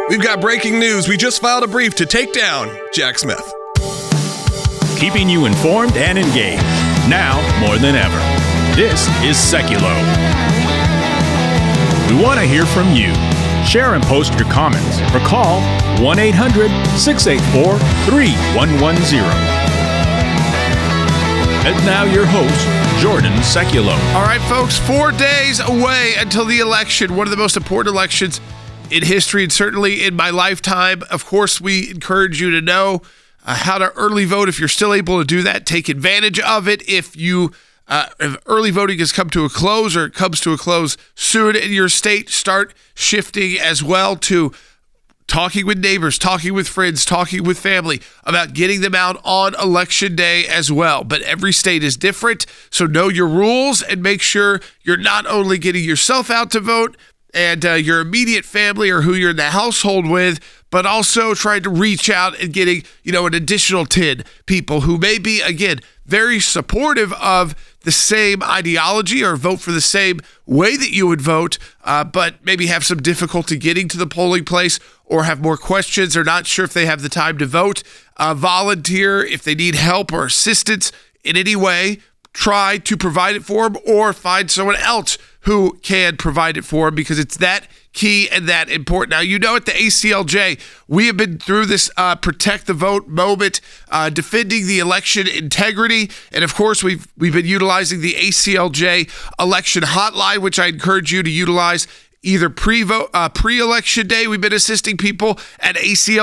We've got breaking news. We just filed a brief to take down Jack Smith. Keeping you informed and engaged, now more than ever. This is Seculo. We want to hear from you. Share and post your comments or call 1-800-684-3110. And now your host, Jordan Seculo. All right, folks, 4 days away until the election, one of the most important elections in history and certainly in my lifetime. Of course, we encourage you to know how to early vote. If you're still able to do that, take advantage of it. If early voting has come to a close or it comes to a close soon in your state, start shifting as well to talking with neighbors, talking with friends, talking with family about getting them out on election day as well. But every state is different, so know your rules and make sure you're not only getting yourself out to vote and your immediate family or who you're in the household with, but also trying to reach out and getting, an additional 10 people who may be, again, very supportive of the same ideology or vote for the same way that you would vote, but maybe have some difficulty getting to the polling place or have more questions or not sure if they have the time to vote. Volunteer if they need help or assistance in any way. Try to provide it for them or find someone else who can provide it for them because it's that key and that important. Now, at the ACLJ, we have been through this protect the vote moment, defending the election integrity. And of course, we've been utilizing the ACLJ election hotline, which I encourage you to utilize either pre-election day. We've been assisting people at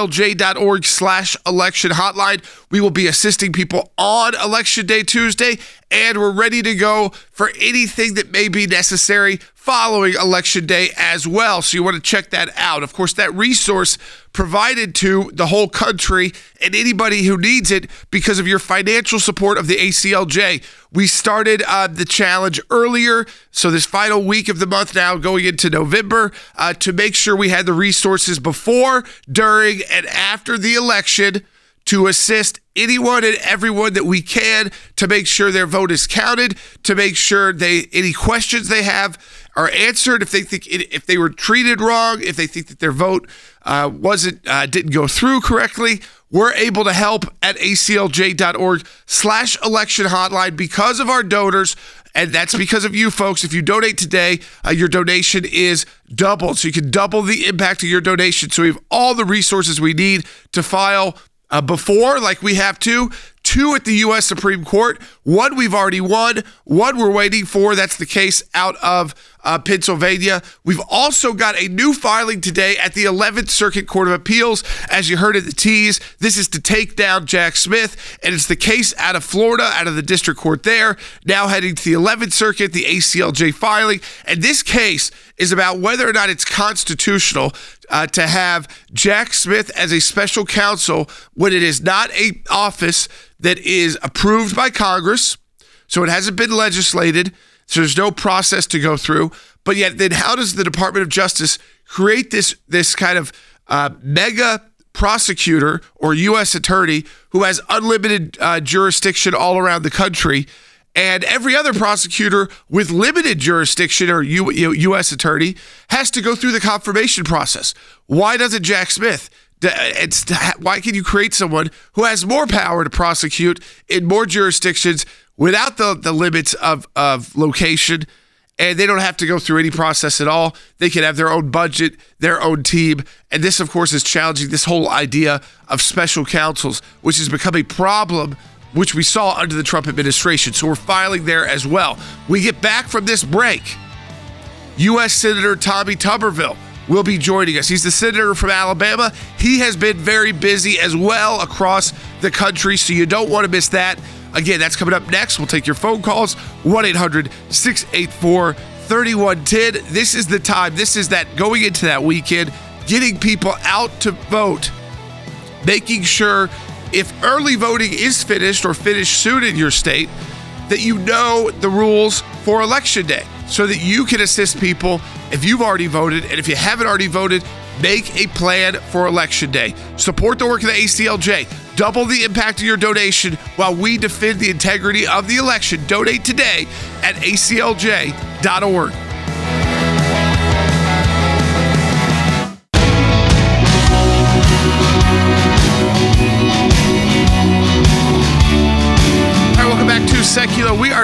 aclj.org/election hotline. We will be assisting people on election day Tuesday, and we're ready to go for anything that may be necessary following election day as well. So you want to check that out. Of course, that resource provided to the whole country and anybody who needs it because of your financial support of the ACLJ. We started the challenge earlier, so this final week of the month now going into November, to make sure we had the resources before, during, and after the election to assist anyone and everyone that we can to make sure their vote is counted, to make sure any questions they have are answered, if they were treated wrong, if they think that their vote didn't go through correctly. We're able to help at aclj.org/election hotline because of our donors. And that's because of you folks. If you donate today, your donation is doubled. So you can double the impact of your donation. So we have all the resources we need to file before, like we have two at the U.S. Supreme Court. One we've already won. One we're waiting for. That's the case out of Pennsylvania. We've also got a new filing today at the 11th Circuit Court of Appeals. As you heard in the tease, this is to take down Jack Smith, and it's the case out of Florida, out of the district court there, now heading to the 11th Circuit, the ACLJ filing. And this case is about whether or not it's constitutional to have Jack Smith as a special counsel when it is not an office that is approved by Congress, so it hasn't been legislated, so there's no process to go through. But yet, then how does the Department of Justice create this kind of mega prosecutor or U.S. attorney who has unlimited jurisdiction all around the country, and every other prosecutor with limited jurisdiction or U.S. attorney has to go through the confirmation process? Why doesn't Jack Smith? Why can you create someone who has more power to prosecute in more jurisdictions without the limits of location, and they don't have to go through any process at all? They can have their own budget, their own team, and this, of course, is challenging this whole idea of special counsels, which has become a problem which we saw under the Trump administration. So we're filing there as well. We get back from this break. U.S. Senator Tommy Tuberville will be joining us. He's the senator from Alabama. He has been very busy as well across the country, so you don't want to miss that. Again, that's coming up next. We'll take your phone calls, 1-800-684-3110. This is the time. This is that going into that weekend, getting people out to vote, making sure if early voting is finished or finished soon in your state, that you know the rules for Election Day so that you can assist people if you've already voted. And if you haven't already voted, make a plan for Election Day. Support the work of the ACLJ. Double the impact of your donation while we defend the integrity of the election. Donate today at aclj.org.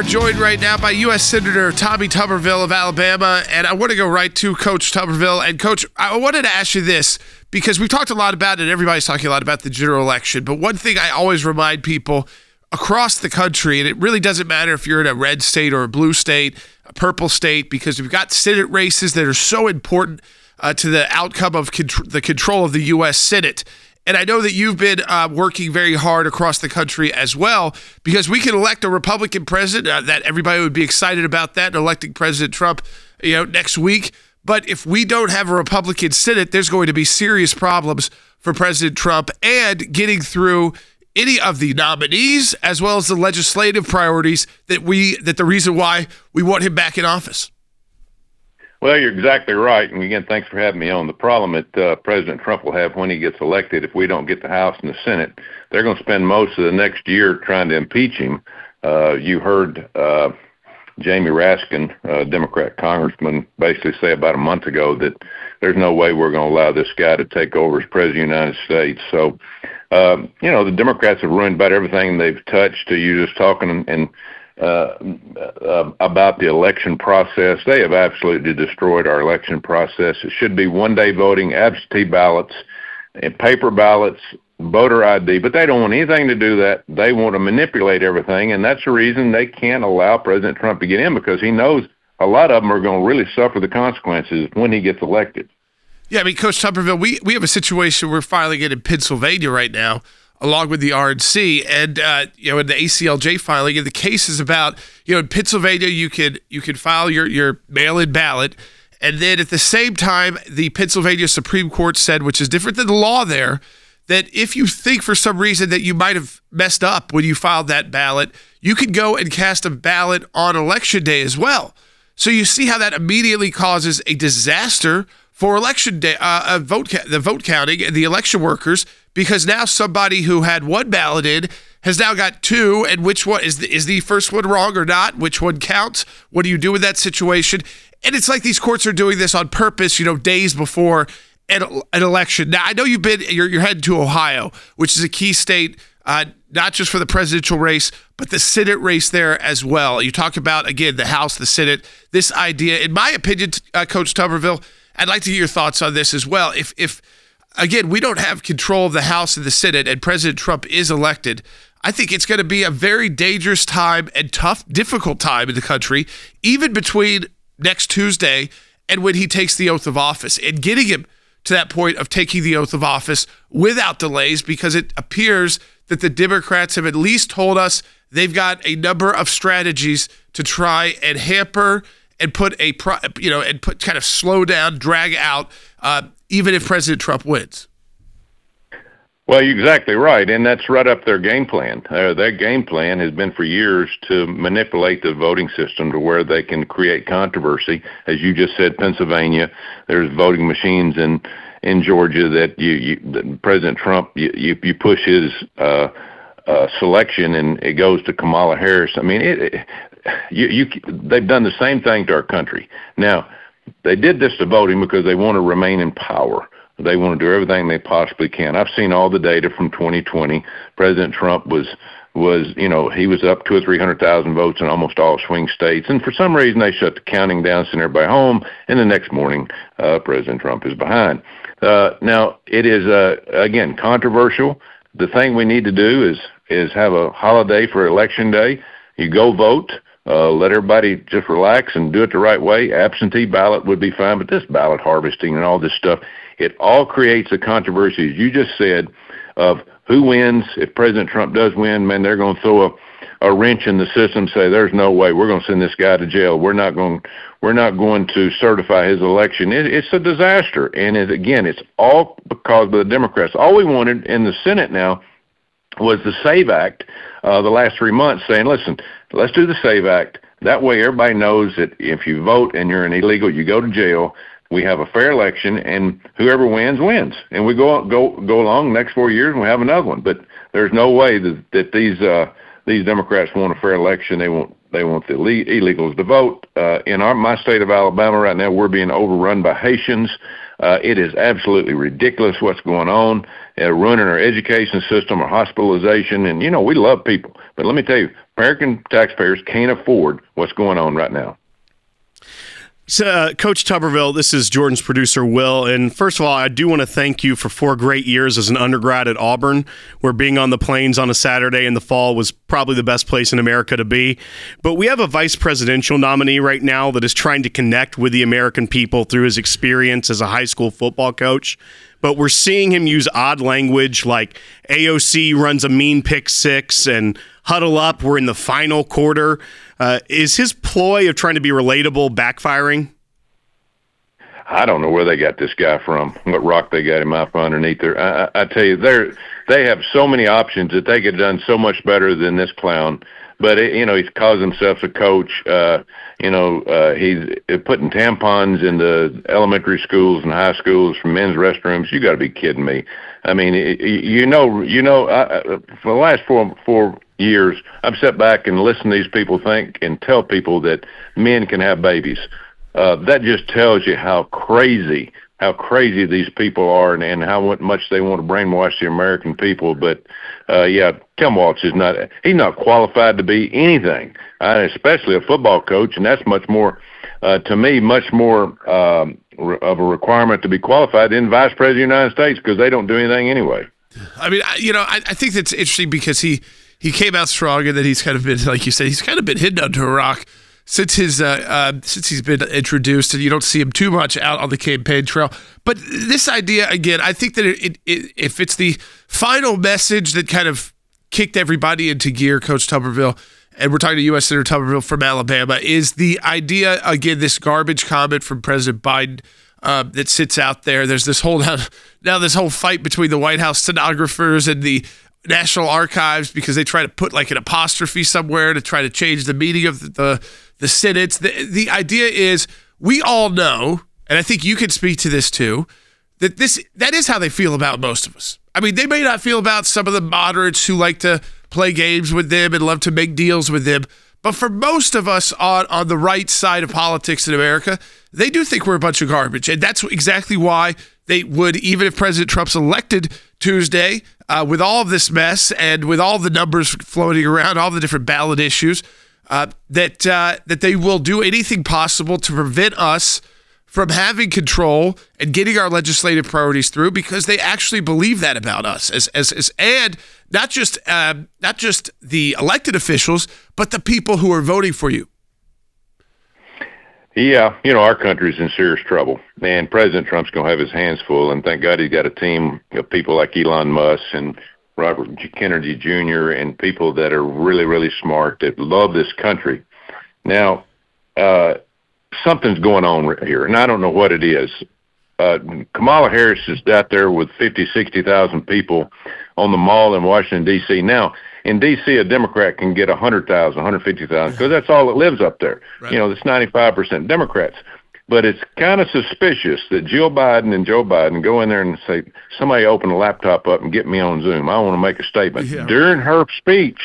joined right now by U.S. Senator Tommy Tuberville of Alabama, and I want to go right to Coach Tuberville. And, Coach, I wanted to ask you this, because we've talked a lot about it, everybody's talking a lot about the general election, but one thing I always remind people across the country, and it really doesn't matter if you're in a red state or a blue state, a purple state, because we've got Senate races that are so important to the outcome of the control of the U.S. Senate. And I know that you've been working very hard across the country as well, because we can elect a Republican president, that everybody would be excited about that, electing President Trump, next week. But if we don't have a Republican Senate, there's going to be serious problems for President Trump and getting through any of the nominees, as well as the legislative priorities that the reason why we want him back in office. Well, you're exactly right. And again, thanks for having me on. The problem that President Trump will have when he gets elected, if we don't get the House and the Senate, they're going to spend most of the next year trying to impeach him. You heard Jamie Raskin, Democrat congressman, basically say about a month ago that there's no way we're going to allow this guy to take over as president of the United States. So, the Democrats have ruined about everything they've touched. You just talking about the election process. They have absolutely destroyed our election process. It should be one-day voting, absentee ballots, and paper ballots, voter ID, but they don't want anything to do that. They want to manipulate everything, and that's the reason they can't allow President Trump to get in, because he knows a lot of them are going to really suffer the consequences when he gets elected. Yeah, I mean, Coach Tuberville, we have a situation we're filing it in Pennsylvania right now, along with the RNC, and in the ACLJ filing, and the case is about, in Pennsylvania you can file your mail-in ballot, and then at the same time the Pennsylvania Supreme Court said, which is different than the law there, that if you think for some reason that you might have messed up when you filed that ballot, you could go and cast a ballot on Election Day as well. So you see how that immediately causes a disaster for Election Day, the vote counting and the election workers, because now somebody who had one ballot in has now got two, and which one is the first one wrong or not? Which one counts? What do you do with that situation? And it's like these courts are doing this on purpose, days before an election. Now, I know you're heading to Ohio, which is a key state, not just for the presidential race, but the Senate race there as well. You talk about, again, the House, the Senate, this idea. In my opinion, Coach Tuberville, I'd like to get your thoughts on this as well. If again, we don't have control of the House and the Senate, and President Trump is elected, I think it's going to be a very dangerous time and tough, difficult time in the country, even between next Tuesday and when he takes the oath of office, and getting him to that point of taking the oath of office without delays, because it appears that the Democrats have at least told us they've got a number of strategies to try and hamper and kind of slow down, drag out, even if President Trump wins. Well, you're exactly right, and that's right up their game plan. Their game plan has been for years to manipulate the voting system to where they can create controversy. As you just said, Pennsylvania, there's voting machines in Georgia that President Trump, you push his selection and it goes to Kamala Harris. I mean, they've done the same thing to our country. Now, they did this to voting because they want to remain in power. They want to do everything they possibly can. I've seen all the data from 2020. President Trump was he was up 200,000 or 300,000 votes in almost all swing states. And for some reason, they shut the counting down, sent everybody home. And the next morning, President Trump is behind. Now, it is, again, controversial. The thing we need to do is have a holiday for Election Day. You go vote. Let everybody just relax and do it the right way. Absentee ballot would be fine, but this ballot harvesting and all this stuff, it all creates a controversy, as you just said, of who wins. If President Trump does win, man, they're going to throw a wrench in the system, say there's no way we're going to send this guy to jail. We're not going to certify his election. It's a disaster, and it's all because of the Democrats. All we wanted in the Senate now was the SAVE Act the last 3 months, saying, listen, let's do the SAVE Act. That way everybody knows that if you vote and you're an illegal, you go to jail. We have a fair election, and whoever wins, wins. And we go along the next 4 years, and we have another one. But there's no way that these Democrats want a fair election. They want the illegals to vote. In my state of Alabama right now, we're being overrun by Haitians. It is absolutely ridiculous what's going on, ruining our education system, our hospitalization. And, we love people. But let me tell you, American taxpayers can't afford what's going on right now. So, Coach Tuberville, this is Jordan's producer, Will. And first of all, I do want to thank you for 4 great years as an undergrad at Auburn, where being on the plains on a Saturday in the fall was probably the best place in America to be. But we have a vice presidential nominee right now that is trying to connect with the American people through his experience as a high school football coach. But we're seeing him use odd language like AOC runs a mean pick 6 and huddle up, we're in the final quarter. Is his ploy of trying to be relatable backfiring? I don't know where they got this guy from, what rock they got him out from underneath there. I tell you, they have so many options that they could have done so much better than this clown. But, he's calls himself a coach. He's putting tampons in the elementary schools and high schools for men's restrooms. You got to be kidding me. I mean, for the last four years, I've sat back and listened to these people think and tell people that men can have babies. That just tells you how crazy these people are and how much they want to brainwash the American people. But, Tim Walz he's not qualified to be anything, especially a football coach, and that's much more, to me, much more of a requirement to be qualified than Vice President of the United States, because they don't do anything anyway. I mean, I think that's interesting because he came out strong, and then he's kind of been, like you said, he's kind of been hidden under a rock since he's been introduced, and you don't see him too much out on the campaign trail. But this idea, again, I think that if it's the final message that kind of kicked everybody into gear, Coach Tuberville, and we're talking to U.S. Senator Tuberville from Alabama, is the idea, again, this garbage comment from President Biden that sits out there. There's this whole this whole fight between the White House stenographers and the National Archives because they try to put like an apostrophe somewhere to try to change the meaning of the sentence. The idea is we all know, and I think you can speak to this too, that is how they feel about most of us. I mean, they may not feel about some of the moderates who like to play games with them and love to make deals with them, but for most of us on the right side of politics in America, they do think we're a bunch of garbage. And that's exactly why they would, even if President Trump's elected Tuesday, with all of this mess and with all the numbers floating around, all the different ballot issues, that they will do anything possible to prevent us from having control and getting our legislative priorities through, because they actually believe that about us and not just the elected officials, but the people who are voting for you. Yeah, our country's in serious trouble, and President Trump's going to have his hands full, and thank God he's got a team of people like Elon Musk and Robert Kennedy Jr. and people that are really, really smart, that love this country. Now, something's going on here, and I don't know what it is. Kamala Harris is out there with 50, 60,000 people on the mall in Washington, D.C. Now, in D.C., a Democrat can get 100,000, 150,000, because that's all that lives up there. Right. It's 95% Democrats. But it's kind of suspicious that Jill Biden and Joe Biden go in there and say, somebody open a laptop up and get me on Zoom. I want to make a statement. Yeah. During her speech,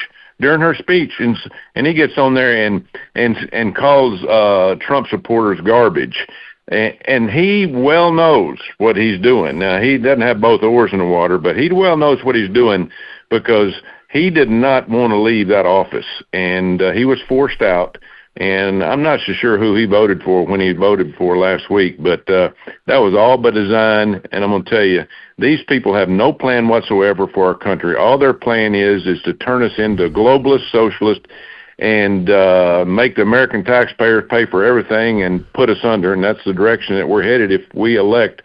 and he gets on there and calls Trump supporters garbage. And he well knows what he's doing. Now, he doesn't have both oars in the water, but he well knows what he's doing, because he did not want to leave that office, and he was forced out. And I'm not so sure who he voted for when he voted for last week, but that was all by design. And I'm going to tell you, these people have no plan whatsoever for our country. All their plan is to turn us into globalist, socialist, and make the American taxpayer pay for everything and put us under. And that's the direction that we're headed if we elect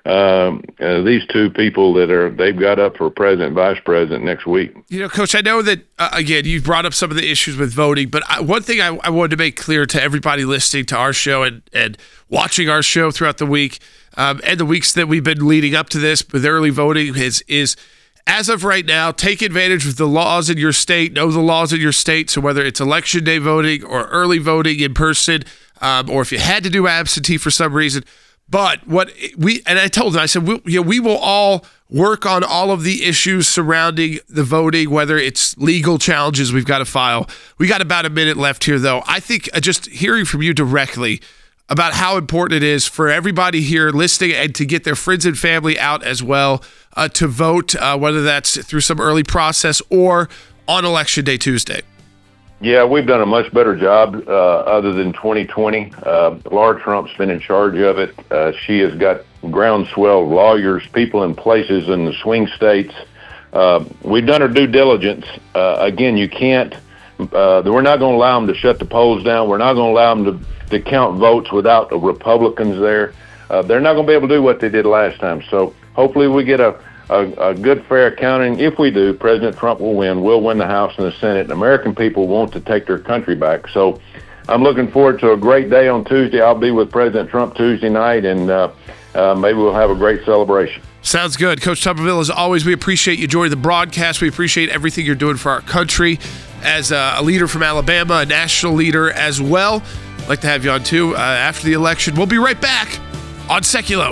these two people they've got up for president and vice president next week. Coach, I know that, again, you brought up some of the issues with voting, but one thing I wanted to make clear to everybody listening to our show and watching our show throughout the week and the weeks that we've been leading up to this with early voting is as of right now, take advantage of the laws in your state, know the laws in your state. So whether it's election day voting or early voting in person, or if you had to do absentee for some reason. But I told them, I said, we will all work on all of the issues surrounding the voting, whether it's legal challenges we've got to file. We got about a minute left here, though. I think just hearing from you directly about how important it is for everybody here listening and to get their friends and family out as well to vote, whether that's through some early process or on Election Day Tuesday. Yeah, we've done a much better job other than 2020. Laura Trump's been in charge of it. She has got groundswell of lawyers, people in places in the swing states. We've done our due diligence. Again, you can't, we're not going to allow them to shut the polls down. We're not going to allow them to count votes without the Republicans there. They're not going to be able to do what they did last time. So hopefully we get a good, fair accounting. If we do, President Trump will win. We'll win the House and the Senate. And American people want to take their country back. So I'm looking forward to a great day on Tuesday. I'll be with President Trump Tuesday night, and maybe we'll have a great celebration. Sounds good. Coach Tuberville, as always, we appreciate you joining the broadcast. We appreciate everything you're doing for our country as a leader from Alabama, a national leader as well. I'd like to have you on, too, after the election. We'll be right back on Seculo.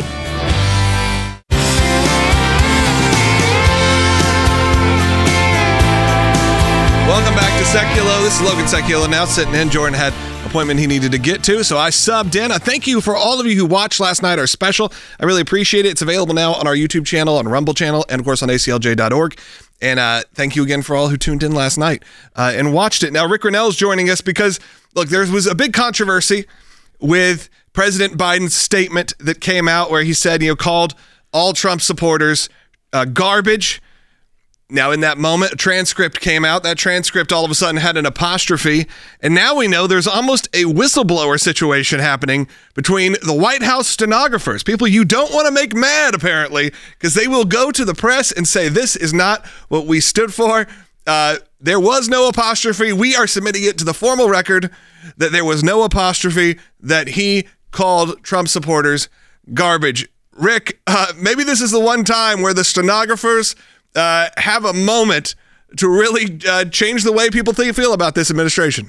Welcome back to Seculo. This is Logan Seculo now sitting in. Jordan had an appointment he needed to get to, so I subbed in. Thank you for all of you who watched last night, our special. I really appreciate it. It's available now on our YouTube channel, on Rumble channel, and of course on aclj.org. And thank you again for all who tuned in last night and watched it. Now, Rick Rennell's joining us because, look, there was a big controversy with President Biden's statement that came out where he said, called all Trump supporters garbage. Now, in that moment, a transcript came out. That transcript all of a sudden had an apostrophe. And now we know there's almost a whistleblower situation happening between the White House stenographers, people you don't want to make mad, apparently, because they will go to the press and say, this is not what we stood for. There was no apostrophe. We are submitting it to the formal record that there was no apostrophe, that he called Trump supporters garbage. Rick, maybe this is the one time where the stenographers have a moment to really change the way people feel about this administration.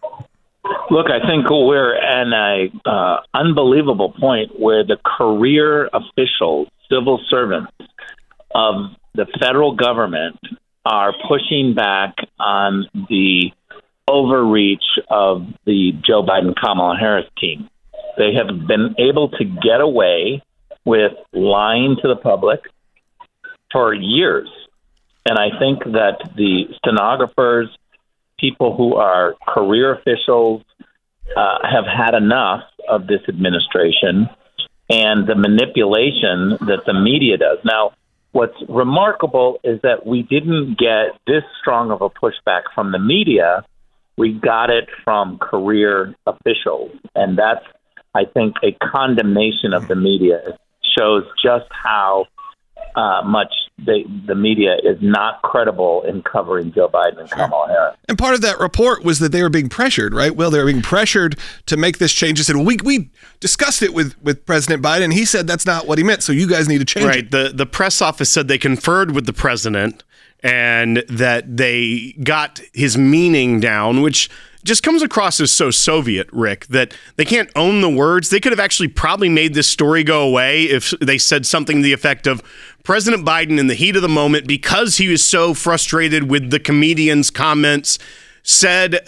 Look, I think we're at an unbelievable point where the career officials, civil servants of the federal government are pushing back on the overreach of the Joe Biden-Kamala Harris team. They have been able to get away with lying to the public for years. And I think that the stenographers, people who are career officials, have had enough of this administration and the manipulation that the media does. Now, what's remarkable is that we didn't get this strong of a pushback from the media. We got it from career officials. And that's, I think, a condemnation of the media. It shows just how much the media is not credible in covering Joe Biden and Kamala Harris. And part of that report was that they were being pressured, right? Well, they were being pressured to make this change. They said, well, we discussed it with President Biden. He said that's not what he meant, so you guys need to change it. Right. The press office said they conferred with the president and that they got his meaning down, which just comes across as so Soviet, Rick, that they can't own the words. They could have actually probably made this story go away if they said something to the effect of President Biden in the heat of the moment, because he was so frustrated with the comedian's comments, said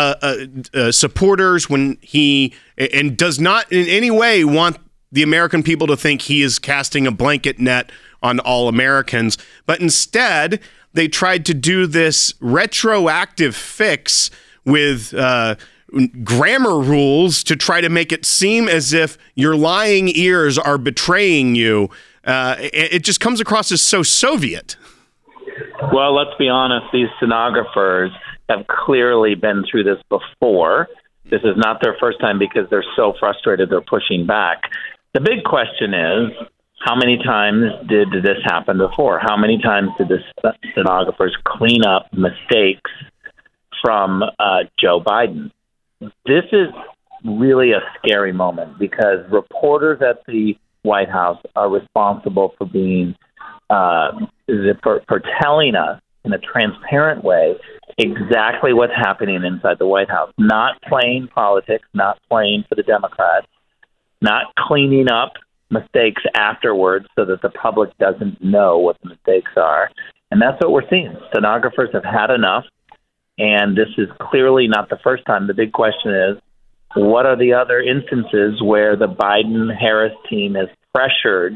supporters when he and does not in any way want the American people to think he is casting a blanket net on all Americans. But instead, they tried to do this retroactive fix with grammar rules to try to make it seem as if your lying ears are betraying you. It just comes across as so Soviet. Well, let's be honest. These stenographers have clearly been through this before. This is not their first time because they're so frustrated they're pushing back. The big question is, how many times did this happen before? How many times did the stenographers clean up mistakes from Joe Biden? This is really a scary moment because reporters at the White House are responsible for being for telling us in a transparent way exactly what's happening inside the White House, not playing politics, not playing for the Democrats, not cleaning up mistakes afterwards so that the public doesn't know what the mistakes are. And that's what we're seeing. Stenographers have had enough. And this is clearly not the first time. The big question is, what are the other instances where the Biden-Harris team has pressured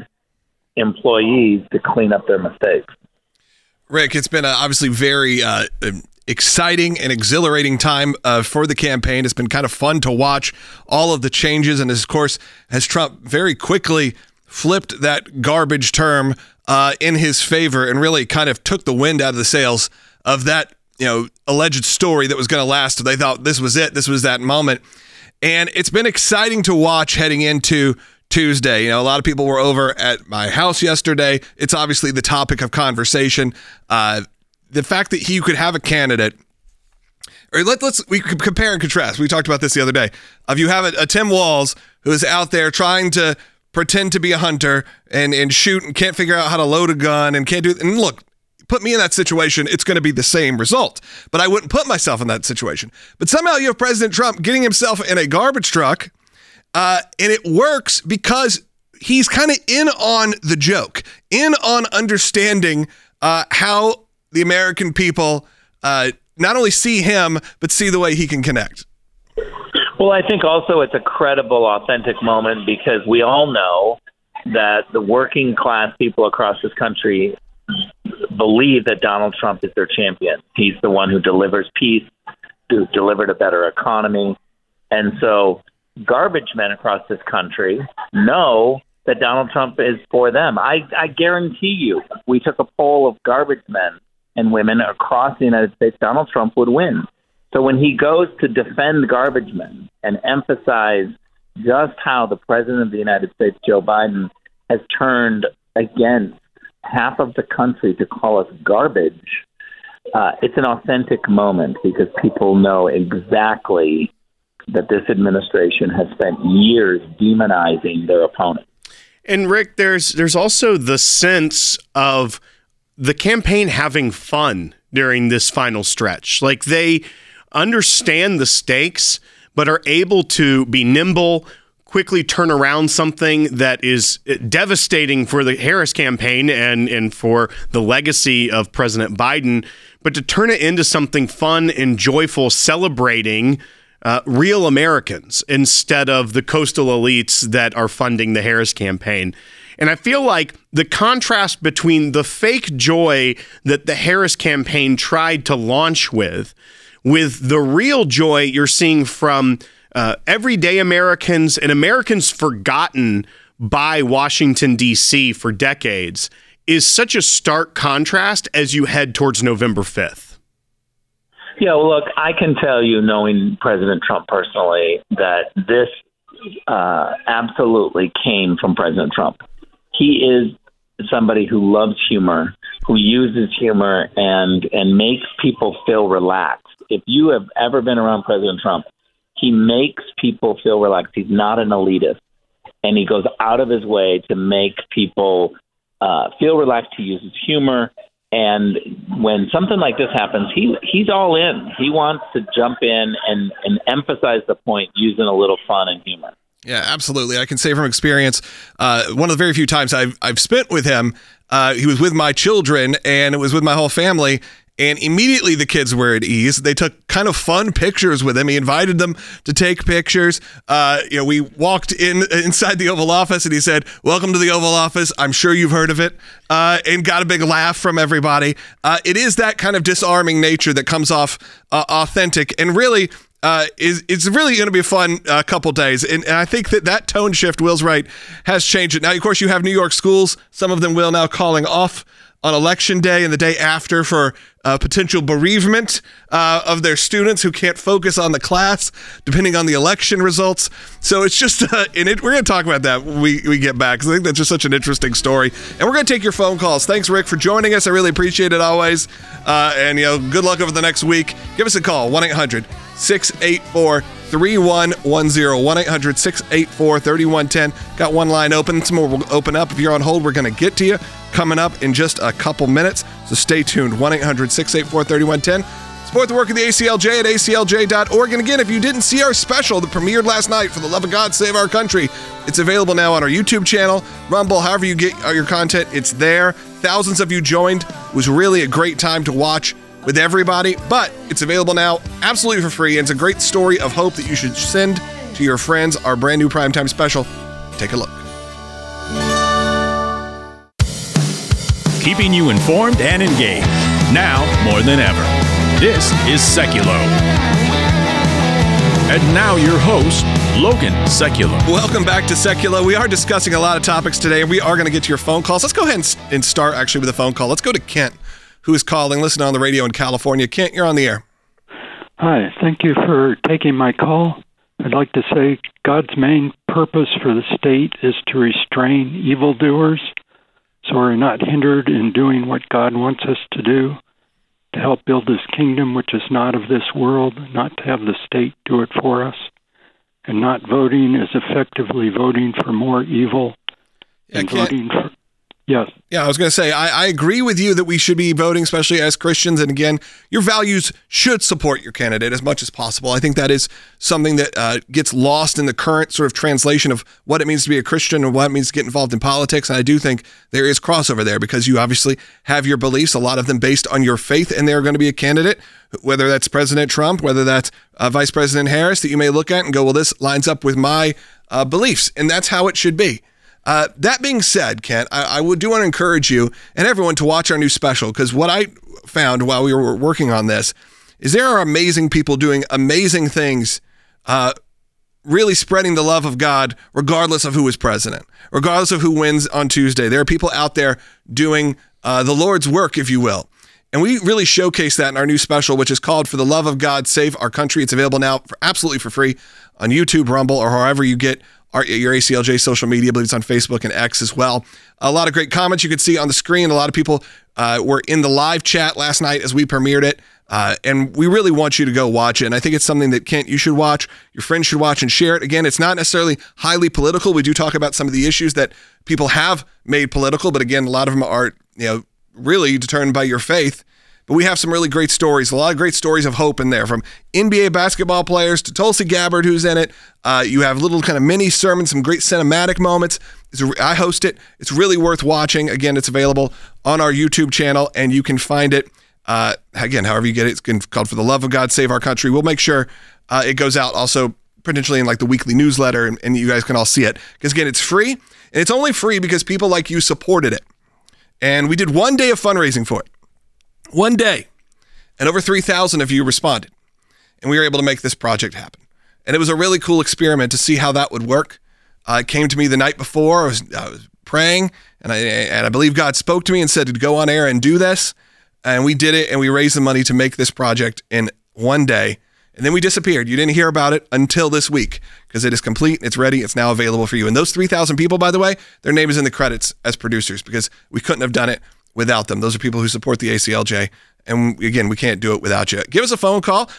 employees to clean up their mistakes? Rick, it's been obviously very exciting and exhilarating time for the campaign. It's been kind of fun to watch all of the changes. And of course, as Trump very quickly flipped that garbage term in his favor and really kind of took the wind out of the sails of that, alleged story that was going to last. They thought this was it. This was that moment. And it's been exciting to watch heading into Tuesday. A lot of people were over at my house yesterday. It's obviously the topic of conversation. The fact that you could have a candidate, or we could compare and contrast. We talked about this the other day. If you have a Tim Walz who is out there trying to pretend to be a hunter and shoot and can't figure out how to load a gun and can't do it. And look, put me in that situation, it's going to be the same result. But I wouldn't put myself in that situation. But somehow you have President Trump getting himself in a garbage truck, and it works because he's kind of in on the joke, in on understanding how the American people not only see him, but see the way he can connect. Well, I think also it's a credible, authentic moment because we all know that the working class people across this country believe that Donald Trump is their champion. He's the one who delivers peace, who's delivered a better economy. And so garbage men across this country know that Donald Trump is for them. I guarantee you, if we took a poll of garbage men and women across the United States, Donald Trump would win. So when he goes to defend garbage men and emphasize just how the President of the United States, Joe Biden, has turned against half of the country to call us garbage, it's an authentic moment because people know exactly that this administration has spent years demonizing their opponent. And Rick, there's also the sense of the campaign having fun during this final stretch. Like they understand the stakes, but are able to be nimble, quickly turn around something that is devastating for the Harris campaign and for the legacy of President Biden, but to turn it into something fun and joyful, celebrating real Americans instead of the coastal elites that are funding the Harris campaign. And I feel like the contrast between the fake joy that the Harris campaign tried to launch with the real joy you're seeing from everyday Americans and Americans forgotten by Washington, D.C. for decades is such a stark contrast as you head towards November 5th. Yeah, well, look, I can tell you, knowing President Trump personally, that this absolutely came from President Trump. He is somebody who loves humor, who uses humor and makes people feel relaxed. If you have ever been around President Trump, he makes people feel relaxed. He's not an elitist, and he goes out of his way to make people feel relaxed. He uses humor, and when something like this happens, he's all in. He wants to jump in and emphasize the point using a little fun and humor. Yeah, absolutely. I can say from experience, one of the very few times I've spent with him, he was with my children, and it was with my whole family. And immediately the kids were at ease. They took kind of fun pictures with him. He invited them to take pictures. We walked inside the Oval Office and he said, "Welcome to the Oval Office. I'm sure you've heard of it," and got a big laugh from everybody. It is that kind of disarming nature that comes off authentic and really it's really going to be a fun couple days. And I think that tone shift, Will's right, has changed it. Now, of course, you have New York schools. Some of them will now calling off on Election Day and the day after for potential bereavement of their students who can't focus on the class, depending on the election results. So it's just, we're going to talk about that when we get back, because I think that's just such an interesting story. And we're going to take your phone calls. Thanks, Rick, for joining us. I really appreciate it always. And good luck over the next week. Give us a call, 1-800-684-3110, 1-800-684-3110. Got one line open. Some more will open up. If you're on hold, we're going to get to you coming up in just a couple minutes. So stay tuned. 1-800-684-3110. Support the work of the ACLJ at aclj.org. And again, if you didn't see our special that premiered last night, For the Love of God, Save Our Country, it's available now on our YouTube channel, Rumble, however you get your content, it's there. Thousands of you joined. It was really a great time to watch with everybody, but it's available now absolutely for free. And it's a great story of hope that you should send to your friends. Our brand new primetime special. Take a look. Keeping you informed and engaged, now more than ever. This is Seculo. And now your host, Logan Seculo. Welcome back to Seculo. We are discussing a lot of topics today, and we are going to get to your phone calls. Let's go ahead and start actually with a phone call. Let's go to Kent, who is calling, listening on the radio in California. Kent, you're on the air. Hi, thank you for taking my call. I'd like to say God's main purpose for the state is to restrain evildoers, so we're not hindered in doing what God wants us to do, to help build His kingdom, which is not of this world, not to have the state do it for us. And not voting is effectively voting for more evil and voting for... Yes. Yeah, I was going to say, I agree with you that we should be voting, especially as Christians. And again, your values should support your candidate as much as possible. I think that is something that gets lost in the current sort of translation of what it means to be a Christian and what it means to get involved in politics. And I do think there is crossover there because you obviously have your beliefs, a lot of them based on your faith, and they're going to be a candidate, whether that's President Trump, whether that's Vice President Harris, that you may look at and go, well, this lines up with my beliefs. And that's how it should be. That being said, Kent, I do want to encourage you and everyone to watch our new special, because what I found while we were working on this is there are amazing people doing amazing things, really spreading the love of God regardless of who is president, regardless of who wins on Tuesday. There are people out there doing the Lord's work, if you will. And we really showcase that in our new special, which is called For the Love of God, Save Our Country. It's available now absolutely for free on YouTube, Rumble, or however you get your ACLJ social media. I believe it's on Facebook and X as well. A lot of great comments you could see on the screen. A lot of people were in the live chat last night as we premiered it. And we really want you to go watch it. And I think it's something that, Kent, you should watch, your friends should watch and share it. Again, it's not necessarily highly political. We do talk about some of the issues that people have made political, but again, a lot of them are, really determined by your faith. But we have some really great stories, a lot of great stories of hope in there, from NBA basketball players to Tulsi Gabbard, who's in it. You have little kind of mini sermons, some great cinematic moments. I host it. It's really worth watching. Again, it's available on our YouTube channel, and you can find it, again, however you get it. It's called For the Love of God, Save Our Country. We'll make sure it goes out also potentially in like the weekly newsletter, and you guys can all see it. Because again, it's free, and it's only free because people like you supported it. And we did one day of fundraising for it. One day, and over 3,000 of you responded, and we were able to make this project happen. And it was a really cool experiment to see how that would work. It came to me the night before. I was praying, and I believe God spoke to me and said to go on air and do this. And we did it, and we raised the money to make this project in one day. And then we disappeared. You didn't hear about it until this week, because it is complete, it's ready, it's now available for you. And those 3,000 people, by the way, their name is in the credits as producers, because we couldn't have done it without them. Those are people who support the ACLJ. And again, we can't do it without you. Give us a phone call,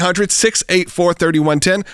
1-800-684-3110,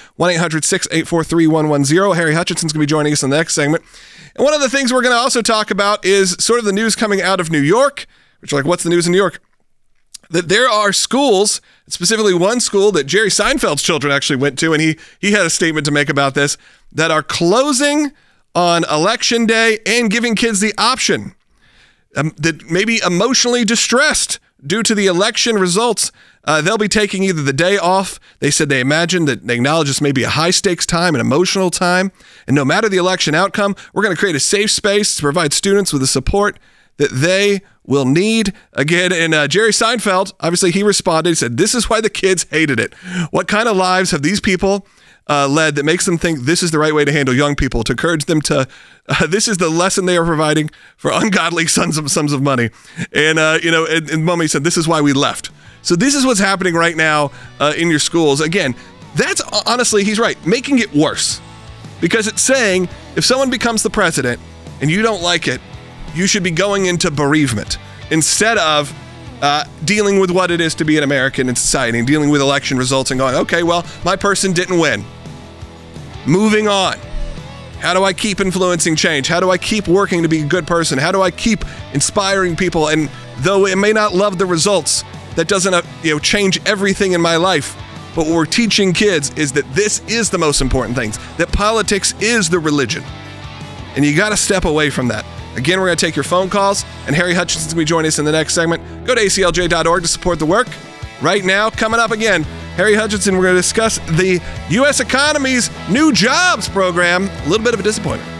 1-800-684-3110. Harry Hutchinson's going to be joining us in the next segment. And one of the things we're going to also talk about is sort of the news coming out of New York, which are like, what's the news in New York? That there are schools, specifically one school that Jerry Seinfeld's children actually went to, and he had a statement to make about this, that are closing on Election Day and giving kids the option that may be emotionally distressed due to the election results. They'll be taking either the day off. They said they imagine that they acknowledge this may be a high-stakes time, an emotional time, and no matter the election outcome, we're going to create a safe space to provide students with the support that they will need. Again, and Jerry Seinfeld, obviously he responded, he said, this is why the kids hated it. What kind of lives have these people led that makes them think this is the right way to handle young people, to encourage them to, this is the lesson they are providing for ungodly sums of money. And, and Mummy said, this is why we left. So this is what's happening right now in your schools. Again, that's honestly, he's right, making it worse. Because it's saying if someone becomes the president and you don't like it, you should be going into bereavement instead of dealing with what it is to be an American in society and dealing with election results and going, okay, well, my person didn't win. Moving on. How do I keep influencing change? How do I keep working to be a good person? How do I keep inspiring people? And though it may not love the results, that doesn't change everything in my life. But what we're teaching kids is that this is the most important thing, that politics is the religion. And you got to step away from that. Again, we're going to take your phone calls, and Harry Hutchinson's going to be joining us in the next segment. Go to aclj.org to support the work. Right now, coming up again, Harry Hutchinson, we're going to discuss the U.S. economy's new jobs program. A little bit of a disappointment.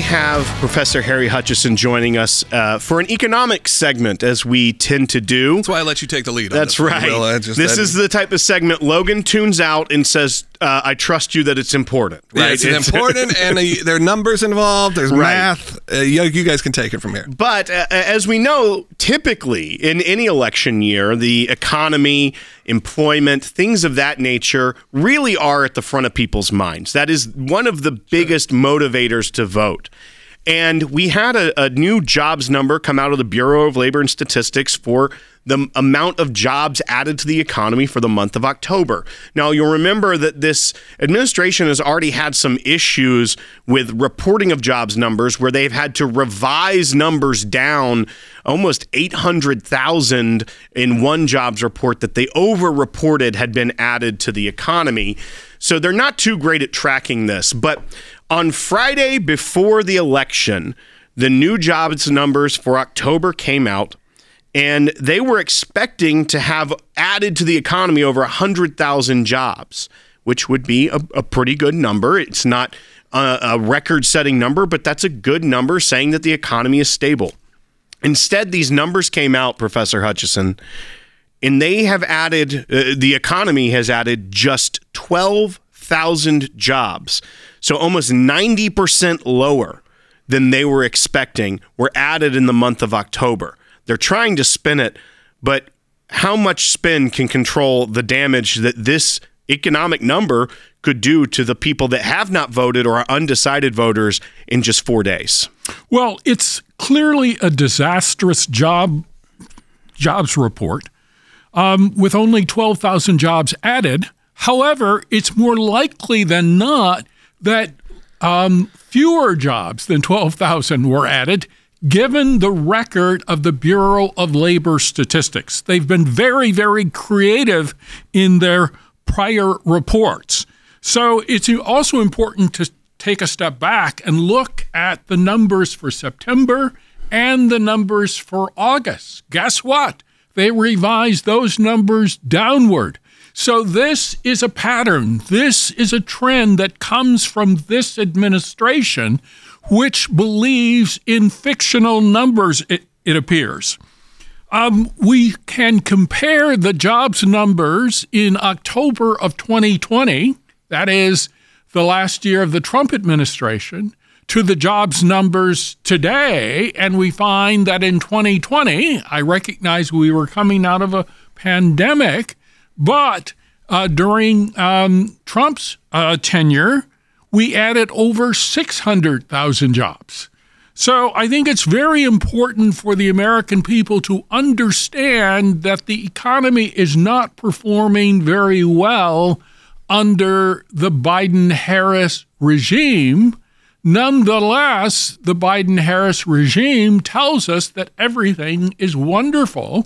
have Professor Harry Hutchison joining us for an economic segment, as we tend to do. That's why I let you take the lead. That's on this right. Will. This is the type of segment Logan tunes out and says, I trust you that it's important. Right? Yeah, it's important, and there are numbers involved. There's Right. math. You guys can take it from here. But as we know, typically in any election year, the economy, employment, things of that nature really are at the front of people's minds. That is one of the biggest motivators to vote. And we had a new jobs number come out of the Bureau of Labor and Statistics for the amount of jobs added to the economy for the month of October. Now, you'll remember that this administration has already had some issues with reporting of jobs numbers where they've had to revise numbers down almost 800,000 in one jobs report that they over-reported had been added to the economy. So they're not too great at tracking this. But on Friday before the election, the new jobs numbers for October came out, and they were expecting to have added to the economy over 100,000 jobs, which would be a pretty good number. It's not a record-setting number, but that's a good number saying that the economy is stable. Instead, these numbers came out, Professor Hutchison, and they have added, the economy has added just 12,000 jobs. So almost 90% lower than they were expecting were added in the month of October. They're trying to spin it, but how much spin can control the damage that this economic number could do to the people that have not voted or are undecided voters in just 4 days? Well, it's clearly a disastrous jobs report with only 12,000 jobs added. However, it's more likely than not that fewer jobs than 12,000 were added, given the record of the Bureau of Labor Statistics. They've been very, very creative in their prior reports. So it's also important to take a step back and look at the numbers for September and the numbers for August. Guess what? They revised those numbers downward. So this is a pattern. This is a trend that comes from this administration, which believes in fictional numbers, it appears. We can compare the jobs numbers in October of 2020, that is the last year of the Trump administration, to the jobs numbers today, and we find that in 2020, I recognize we were coming out of a pandemic, but during Trump's tenure, we added over 600,000 jobs. So I think it's very important for the American people to understand that the economy is not performing very well under the Biden-Harris regime. Nonetheless, the Biden-Harris regime tells us that everything is wonderful.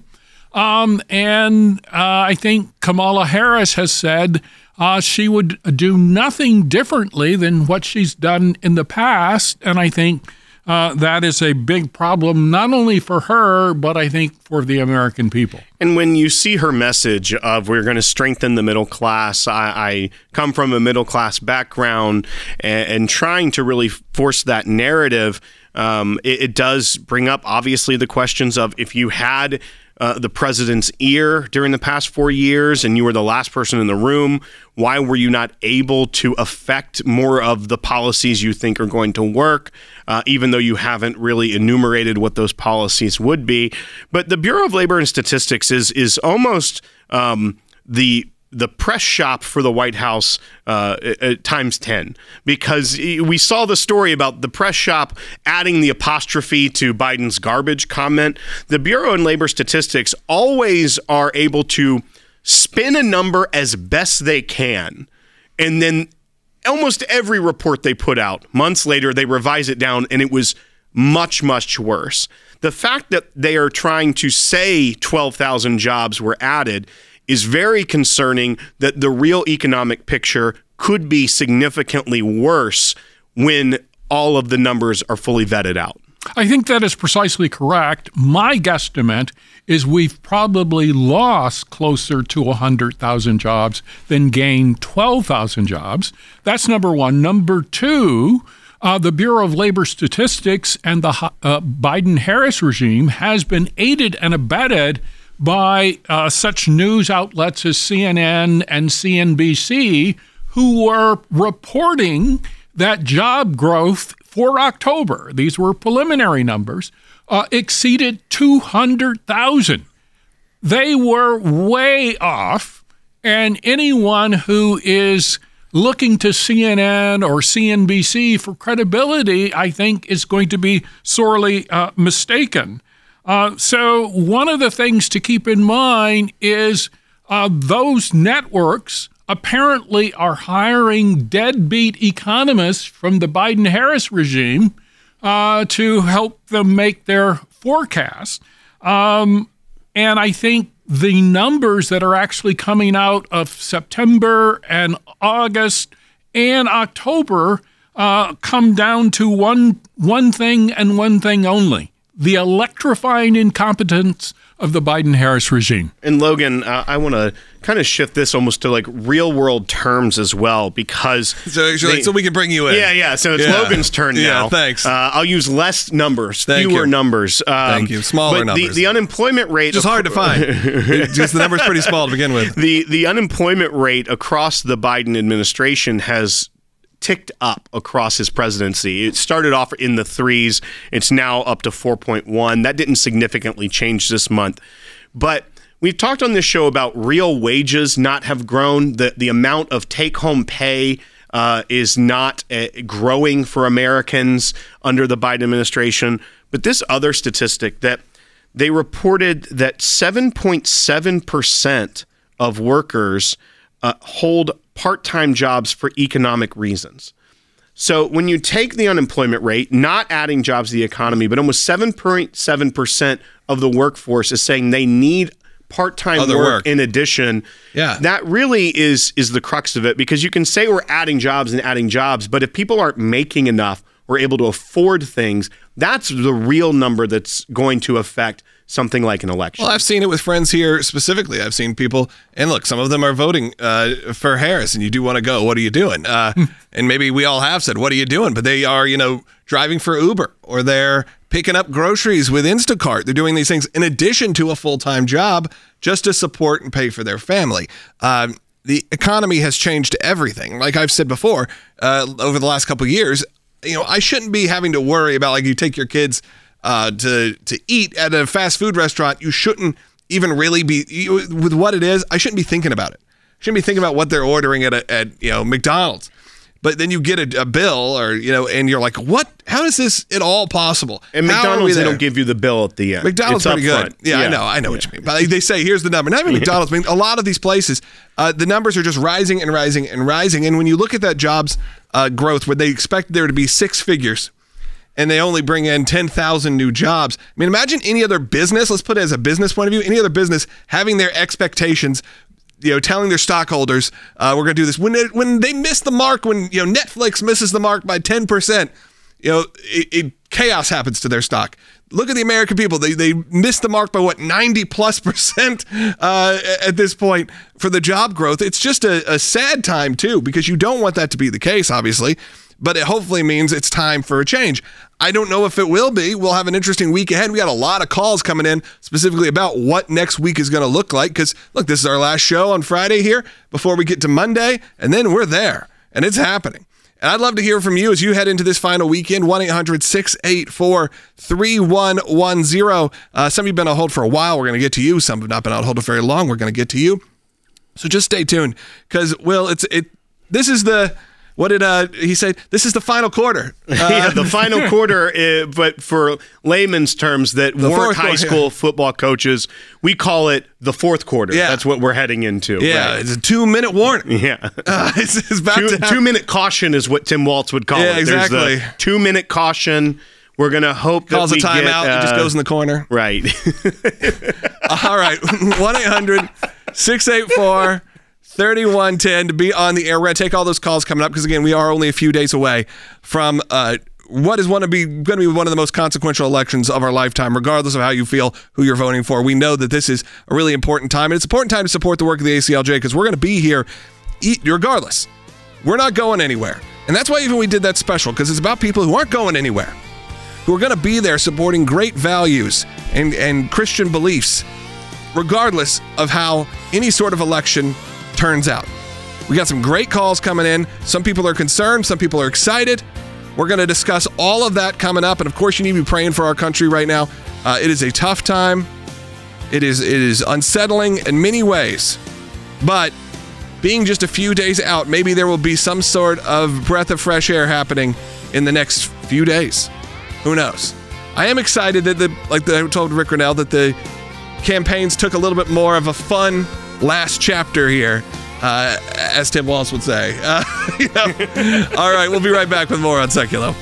And I think Kamala Harris has said she would do nothing differently than what she's done in the past. And I think that is a big problem, not only for her, but I think for the American people. And when you see her message of we're going to strengthen the middle class, I come from a middle class background, and trying to really force that narrative, it does bring up, obviously, the questions of if you had the president's ear during the past 4 years and you were the last person in the room, why were you not able to affect more of the policies you think are going to work, even though you haven't really enumerated what those policies would be? But the Bureau of Labor and Statistics is almost the press shop for the White House times 10, because we saw the story about the press shop adding the apostrophe to Biden's garbage comment. The Bureau of Labor Statistics always are able to spin a number as best they can, and then almost every report they put out, months later, they revise it down, and it was much, much worse. The fact that they are trying to say 12,000 jobs were added is very concerning, that the real economic picture could be significantly worse when all of the numbers are fully vetted out. I think that is precisely correct. My guesstimate is we've probably lost closer to 100,000 jobs than gained 12,000 jobs. That's number one. Number two, the Bureau of Labor Statistics and the Biden-Harris regime has been aided and abetted by such news outlets as CNN and CNBC, who were reporting that job growth for October, these were preliminary numbers, exceeded 200,000. They were way off, and anyone who is looking to CNN or CNBC for credibility, I think, is going to be sorely mistaken. So one of the things to keep in mind is those networks apparently are hiring deadbeat economists from the Biden-Harris regime to help them make their forecasts. And I think the numbers that are actually coming out of September and August and October come down to one thing and one thing only: the electrifying incompetence of the Biden-Harris regime. And Logan, I want to kind of shift this almost to like real world terms as well, because so we can bring you in. Yeah. So it's Logan's turn now. Yeah, thanks. I'll use less numbers, Thank fewer you. numbers. Thank you. Smaller numbers. The unemployment rate, just hard to find. Just the number's pretty small to begin with. The unemployment rate across the Biden administration has ticked up across his presidency. It started off in the 3s. It's now up to 4.1. That didn't significantly change this month. But we've talked on this show about real wages not have grown. The amount of take-home pay is not growing for Americans under the Biden administration. But this other statistic that they reported that 7.7% of workers hold part-time jobs for economic reasons. So when you take the unemployment rate, not adding jobs to the economy, but almost 7.7% of the workforce is saying they need part-time work in addition. Yeah. That really is the crux of it, because you can say we're adding jobs, but if people aren't making enough or able to afford things, that's the real number that's going to affect something like an election. Well, I've seen it with friends here specifically. I've seen people, and look, some of them are voting for Harris, and you do want to go. What are you doing? And maybe we all have said, what are you doing? But they are, driving for Uber, or they're picking up groceries with Instacart. They're doing these things in addition to a full-time job just to support and pay for their family. The economy has changed everything. Like I've said before, over the last couple of years, I shouldn't be having to worry about, like, you take your kids to eat at a fast food restaurant. You shouldn't even really be, with what it is, I shouldn't be thinking about it. I shouldn't be thinking about what they're ordering at McDonald's. But then you get a bill, or and you're like, what? How is this at all possible? And McDonald's, they don't give you the bill at the end. McDonald's pretty good. Yeah, I know what you mean. But they say, here's the number. Not even McDonald's. I mean, a lot of these places, the numbers are just rising and rising and rising. And when you look at that jobs growth, where they expect there to be 6 figures, and they only bring in 10,000 new jobs. I mean, imagine any other business, let's put it as a business point of view, any other business having their expectations, telling their stockholders, we're going to do this. When they miss the mark, when Netflix misses the mark by 10%, chaos happens to their stock. Look at the American people. They missed the mark by 90+% at this point for the job growth. It's just a sad time too, because you don't want that to be the case, obviously. But it hopefully means it's time for a change. I don't know if it will be. We'll have an interesting week ahead. We got a lot of calls coming in specifically about what next week is going to look like. Because, look, this is our last show on Friday here before we get to Monday. And then we're there. And it's happening. And I'd love to hear from you as you head into this final weekend. 1-800-684-3110. Some of you have been on hold for a while. We're going to get to you. Some have not been on hold for very long. We're going to get to you. So just stay tuned. Because, Will, this is the... What did he say? This is the final quarter. The final quarter, but for layman's terms that weren't high school football coaches, we call it the fourth quarter. Yeah. That's what we're heading into. Yeah, right. It's a 2-minute warning. Yeah. It's about to happen. 2-minute caution is what Tim Waltz would call it. Exactly. There's the 2-minute caution. We're going to hope calls that we a timeout. It just goes in the corner. Right. All right. 1-800-684-3110 to be on the air. We're going to take all those calls coming up because, again, we are only a few days away from what is going to be one of the most consequential elections of our lifetime, regardless of how you feel, who you're voting for. We know that this is a really important time, and it's an important time to support the work of the ACLJ because we're going to be here regardless. We're not going anywhere. And that's why even we did that special, because it's about people who aren't going anywhere, who are going to be there supporting great values and Christian beliefs, regardless of how any sort of election turns out. We got some great calls coming in. Some people are concerned. Some people are excited. We're going to discuss all of that coming up. And of course, you need to be praying for our country right now. It is a tough time. It is unsettling in many ways. But being just a few days out, maybe there will be some sort of breath of fresh air happening in the next few days. Who knows? I am excited that I told Rick Renell, that the campaigns took a little bit more of a fun last chapter here, as Tim Walz would say. All right, we'll be right back with more on Seculo.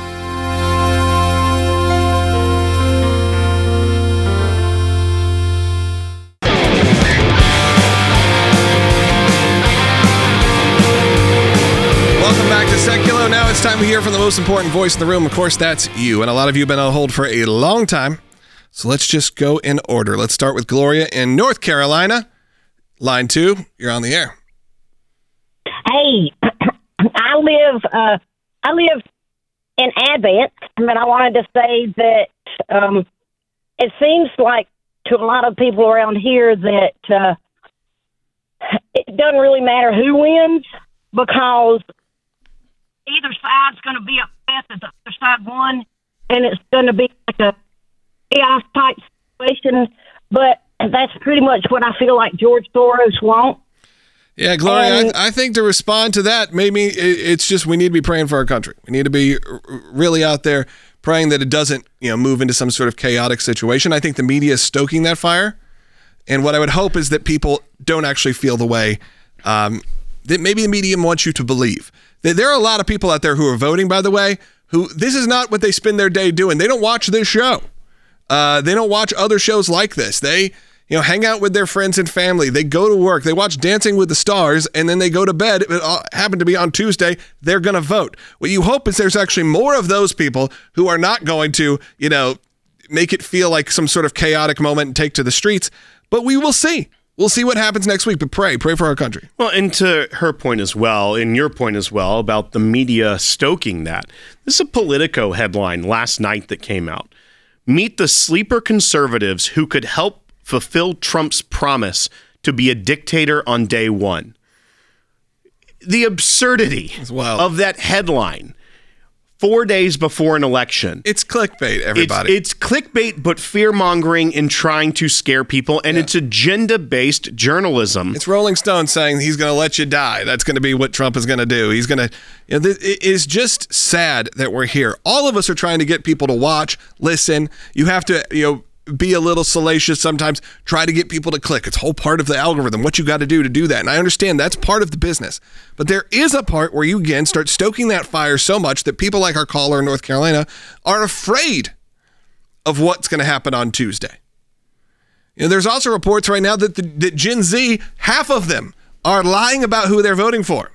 Seculo. Now it's time to hear from the most important voice in the room. Of course, that's you. And a lot of you have been on hold for a long time. So let's just go in order. Let's start with Gloria in North Carolina. Line 2, you're on the air. Hey, I live in Advent, but I wanted to say that it seems like to a lot of people around here that it doesn't really matter who wins, because either side's going to be upset that the other side won, and it's going to be like a chaos type situation. But that's pretty much what I feel like George Soros wants. Yeah, Gloria, I think to respond to that, maybe it's just we need to be praying for our country. We need to be really out there praying that it doesn't, move into some sort of chaotic situation. I think the media is stoking that fire, and what I would hope is that people don't actually feel the way that maybe the media wants you to believe. There are a lot of people out there who are voting, by the way, who this is not what they spend their day doing. They don't watch this show. They don't watch other shows like this. They, hang out with their friends and family. They go to work. They watch Dancing with the Stars, and then they go to bed. If it happened to be on Tuesday, they're going to vote. What you hope is there's actually more of those people who are not going to, make it feel like some sort of chaotic moment and take to the streets. But we will see. We'll see what happens next week, but pray for our country. Well, and to her point as well, and your point as well, about the media stoking that. This is a Politico headline last night that came out. Meet the sleeper conservatives who could help fulfill Trump's promise to be a dictator on day one. The absurdity of that headline 4 days before an election. It's clickbait, everybody. It's clickbait, but fear-mongering and trying to scare people, and it's agenda-based journalism. It's Rolling Stone saying he's going to let you die. That's going to be what Trump is going to do. He's going to... it is just sad that we're here. All of us are trying to get people to watch, listen. You have to, be a little salacious sometimes, try to get people to click. It's a whole part of the algorithm, what you got to do that. And I understand that's part of the business. But there is a part where you, again, start stoking that fire so much that people like our caller in North Carolina are afraid of what's going to happen on Tuesday. There's also reports right now that that Gen Z, half of them, are lying about who they're voting for.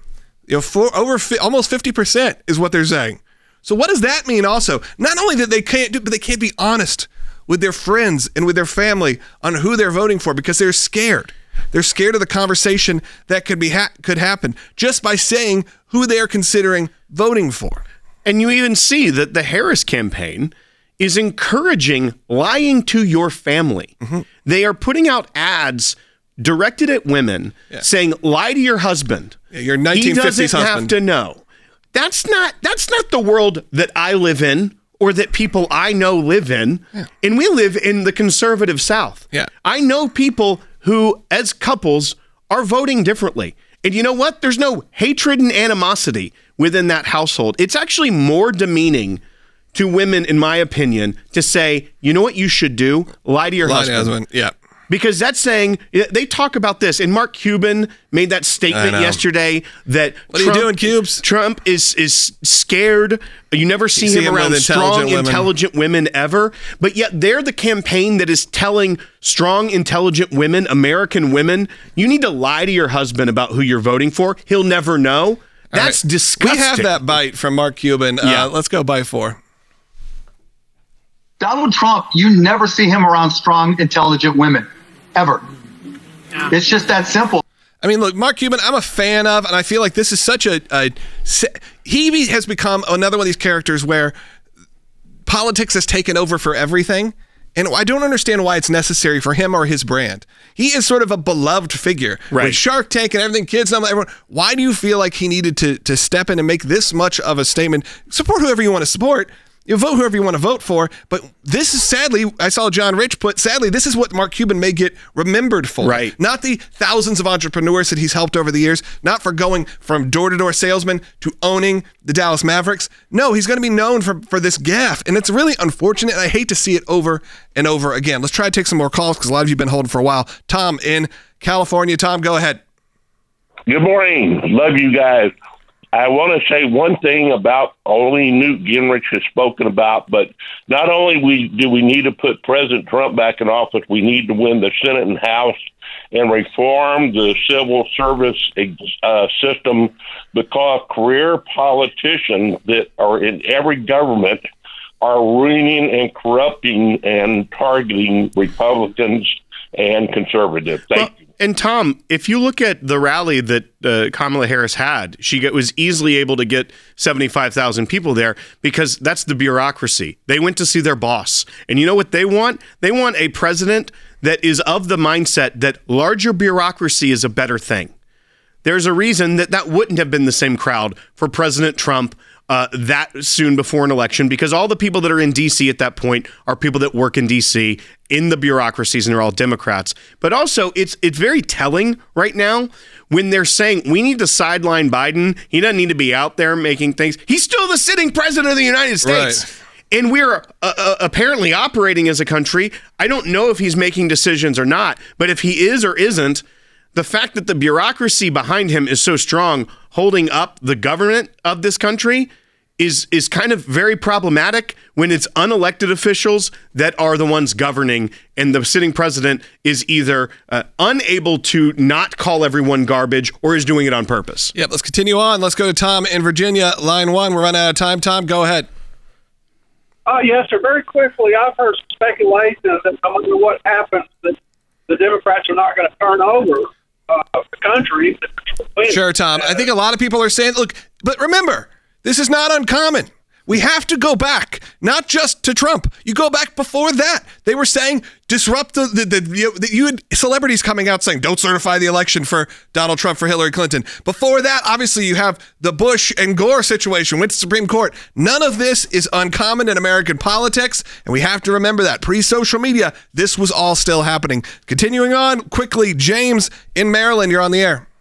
Almost 50% is what they're saying. So what does that mean also? Not only that they can't do, but they can't be honest with their friends and with their family on who they're voting for because they're scared. They're scared of the conversation that could happen just by saying who they're considering voting for. And you even see that the Harris campaign is encouraging lying to your family. Mm-hmm. They are putting out ads directed at women saying, lie to your husband. Yeah, your 1950s he doesn't husband. have to know. That's not the world that I live in or that people I know live in. Yeah. And we live in the conservative South. Yeah. I know people who, as couples, are voting differently. And you know what? There's no hatred and animosity within that household. It's actually more demeaning to women, in my opinion, to say, you know what you should do? Lie to your husband. Yeah. Because that's saying, they talk about this, and Mark Cuban made that statement yesterday that what are you doing, Cubes? Trump is scared. You never see him around strong, intelligent women ever. But yet they're the campaign that is telling strong, intelligent women, American women, you need to lie to your husband about who you're voting for. He'll never know. That's disgusting. We have that bite from Mark Cuban. Let's go bite 4. Donald Trump, you never see him around strong, intelligent women, ever. It's just that simple. I mean, look, Mark Cuban, I'm a fan of, and I feel like this is such he has become another one of these characters where politics has taken over for everything. And I don't understand why it's necessary for him or his brand. He is sort of a beloved figure. Right. With Shark Tank and everything, kids, and everyone. Why do you feel like he needed to step in and make this much of a statement? Support whoever you want to support. You vote whoever you want to vote for. But this is, sadly, I saw John Rich put, sadly, this is what Mark Cuban may get remembered for. Right. Not the thousands of entrepreneurs that he's helped over the years, not for going from door-to-door salesman to owning the Dallas Mavericks. No, he's going to be known for this gaffe. And it's really unfortunate. And I hate to see it over and over again. Let's try to take some more calls because a lot of you have been holding for a while. Tom in California. Tom, go ahead. Good morning. Love you guys. I want to say one thing about only Newt Gingrich has spoken about, but not only do we need to put President Trump back in office, we need to win the Senate and House and reform the civil service system, because career politicians that are in every government are ruining and corrupting and targeting Republicans and conservatives. Thank you. And Tom, if you look at the rally that Kamala Harris had, she was easily able to get 75,000 people there because that's the bureaucracy. They went to see their boss. And you know what they want? They want a president that is of the mindset that larger bureaucracy is a better thing. There's a reason that wouldn't have been the same crowd for President Trump that soon before an election, because all the people that are in D.C. at that point are people that work in D.C. in the bureaucracies, and they're all Democrats. But also, it's very telling right now when they're saying we need to sideline Biden. He doesn't need to be out there making things. He's still the sitting president of the United States. Right. And we're apparently operating as a country. I don't know if he's making decisions or not, but if he is or isn't, the fact that the bureaucracy behind him is so strong, holding up the government of this country, is kind of very problematic when it's unelected officials that are the ones governing, and the sitting president is either unable to not call everyone garbage or is doing it on purpose. Yep, let's continue on. Let's go to Tom in Virginia, line 1. We're running out of time. Tom, go ahead. Yes, sir. Very quickly, I've heard speculation that I wonder what happens, that the Democrats are not going to turn over the country. Sure, Tom. I think a lot of people are saying, look, but remember, this is not uncommon. We have to go back, not just to Trump. You go back before that. They were saying disrupt you had celebrities coming out saying don't certify the election for Donald Trump, for Hillary Clinton. Before that, obviously, you have the Bush and Gore situation with the Supreme Court. None of this is uncommon in American politics, and we have to remember that. Pre-social media, this was all still happening. Continuing on quickly, James in Maryland, you're on the air.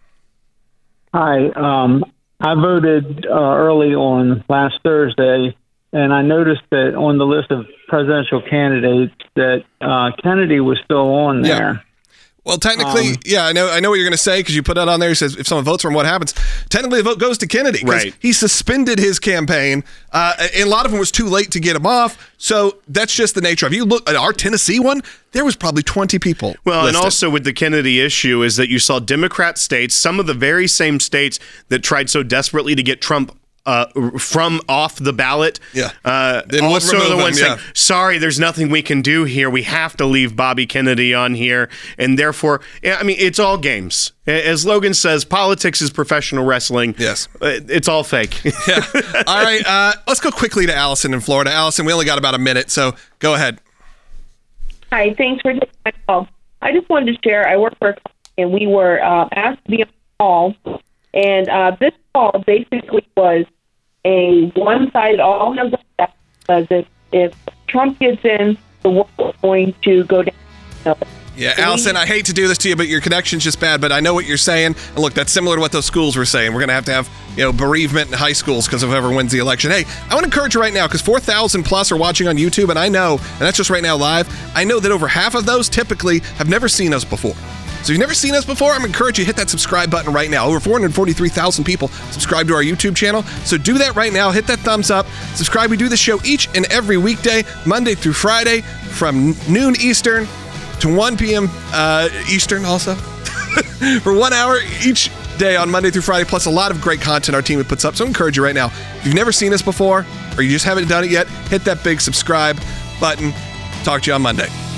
Hi. I voted early on last Thursday, and I noticed that on the list of presidential candidates that Kennedy was still on there. Yeah. Well, technically, I know what you're going to say because you put that on there. He says if someone votes for him, what happens? Technically, the vote goes to Kennedy because he suspended his campaign, and a lot of them was too late to get him off. So that's just the nature of it. You look at our Tennessee one, there was probably 20 people. Well, listed. And also with the Kennedy issue is that you saw Democrat states, some of the very same states that tried so desperately to get Trump from off the ballot. Yeah. Also the ones saying, sorry, there's nothing we can do here. We have to leave Bobby Kennedy on here. And therefore, I mean, it's all games. As Logan says, politics is professional wrestling. Yes. It's all fake. Yeah. All right. Let's go quickly to Allison in Florida. Allison, we only got about a minute, so go ahead. Hi, thanks for taking my call. I just wanted to share, I work for a company, and we were asked to be on a call. And this call basically was a one-sided all hands on deck, because if Trump gets in, the world is going to go down. Yeah, Allison, I hate to do this to you, but your connection's just bad. But I know what you're saying. And look, that's similar to what those schools were saying. We're going to have bereavement in high schools because of whoever wins the election. Hey, I want to encourage you right now, because 4,000 plus are watching on YouTube, and I know, and that's just right now live, I know that over half of those typically have never seen us before. So if you've never seen us before, I'm encouraging you to hit that subscribe button right now. Over 443,000 people subscribe to our YouTube channel. So do that right now. Hit that thumbs up. Subscribe. We do this show each and every weekday, Monday through Friday, from noon Eastern to 1 p.m. Eastern also. For 1 hour each day on Monday through Friday, plus a lot of great content our team puts up. So I encourage you right now. If you've never seen us before, or you just haven't done it yet, hit that big subscribe button. Talk to you on Monday.